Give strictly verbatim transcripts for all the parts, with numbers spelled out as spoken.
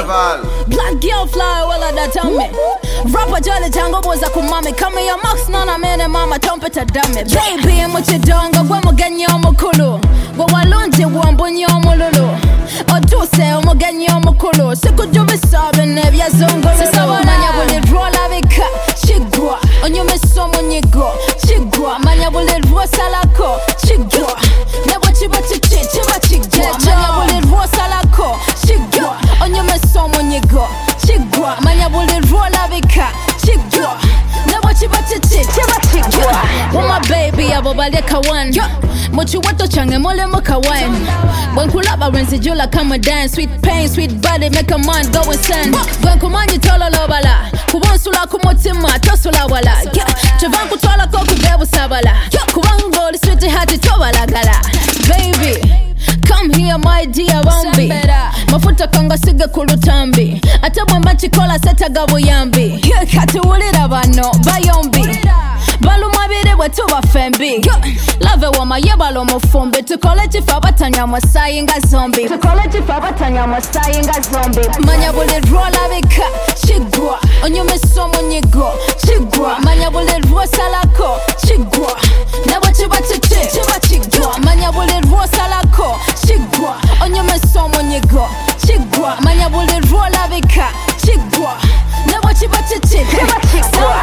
Black girl fly well at that time. Rapper jolly jango boza kumami. Come here max nana mene mama trumpeta dame. Baby and what you donga gwa mugenye omukulu. Gwa walonje wambonye omululu. Oduse omugenye omukulu. Sikujubi sabe nebya zongolo. Sisabona nyabuli rola vika. Chigwa onyume somo nyigo. Chigwa manya buli rosa lako. Chigwa nebo chiba chichi chiba chigwa manya buli rosa lako. Chigwa onyume somo nyigo. Chigwa manya buli rola vika. Chigwa nebo chiba chichi chiba chigwa. With my baby abo bali kawan. Mochi wato change mole makawan. When kulaba renzi jula come dance. Sweet pain, sweet body make a man go insane. When kumanyi tolo lobala. Kubansula kumotima tosula wala. Chavan kutwala ko kubebu sabala. Kubango li sweet hati tobala gala. Baby, come here my dear Wambi. Mafuta kanga siga kulutambi. Atabwe mbachi kola seta gabo yambi. Kati ulira bano bayombi. Balu mabire wetu bafembi. Love wama yebalo mufumbi. Tukole chifa batanya masai nga zombi. Tukole chifa batanya masai nga zombi. Manya buli rola vika. Chigwa onyume somo nyigo. Chigwa manya buli rosa lako. Chigwa nebo chiba chichi chiba chigwa manya buli rosa lako. Chigwa onyume somo nyigo. Chigwa manya buli rola vika. Chigwa nebo chiba chichi chiba chigwa.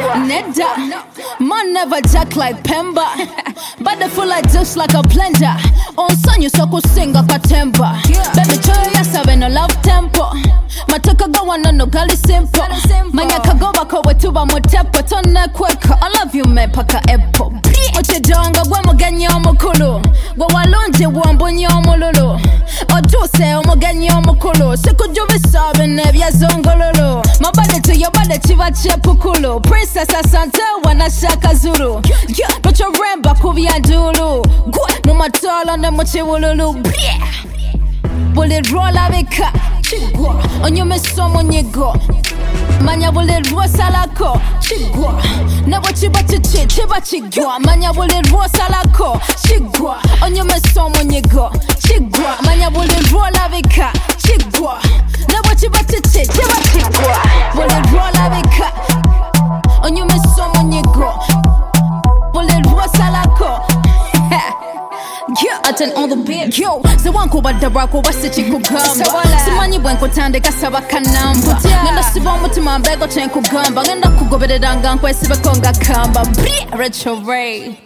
Neda man never jack like Pemba. But the full like just like a blender. On son you so kusinga katemba. Baby choyo ya sabe no love tempo. Mataka go one no gali simple. Manya kagoba ko wetuba motepo. Tone kweka I love you me paka epo. Oche donga gwa mugenye omukulu. Gwa walonje wambonye omululu. Oduse omugenye omukulu. Sikujubi sabe nebya zongololo. My body to your body chiva chepukulu. Princess Asante wana shaka zulu. Yeah, but your remba kubi andulu. Gwa mumatolo ne mochiwululu. Bully rolla vika. Chigwa onyume somo nyigo. Manya buli rosa lako. Chigwa nebo chiba chichi chiba chigwa manya buli rosa lako. Chigwa onyume somo nyigo. Chigwa manya buli rola vika. Chigwa nebo chiba chichi chiba chigwa buli rola vika. Onyume somo nyigo. Buli rosa lako. Yeah, I turn on the beat. Yo, the one ko badara ko basichi ko gamba. Simanyi bwen ko tande kasaba kanamba. Ngenda sibo mutima mbego chen ko gamba. Ngenda kugoberera ngankwe sibe konga kamba. Retro Ray.